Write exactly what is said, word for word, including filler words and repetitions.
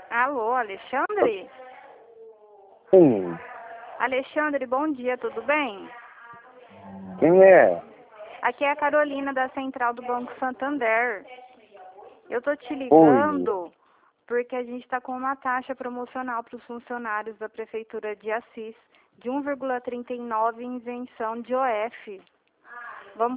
Alô, Alexandre? Sim. Alexandre, bom dia, tudo bem? Quem é? Aqui é a Carolina da Central do Banco Santander. Eu tô te Oi. ligando porque a gente está com uma taxa promocional para os funcionários da Prefeitura de Assis de um vírgula trinta e nove em isenção de O F.